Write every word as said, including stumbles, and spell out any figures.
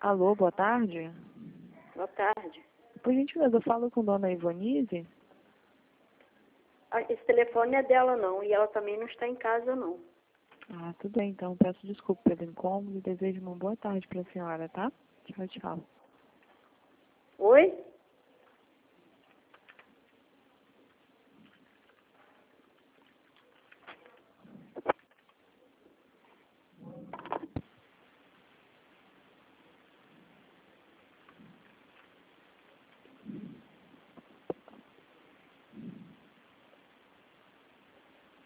Alô, boa tarde. Boa tarde. Por gentileza, eu falo com Dona Ivonise. Ah, esse telefone não é dela, não. E ela também não está em casa, não. Ah, tudo bem, então peço desculpa pelo incômodo e desejo uma boa tarde para a senhora, tá? Tchau, tchau. Oi?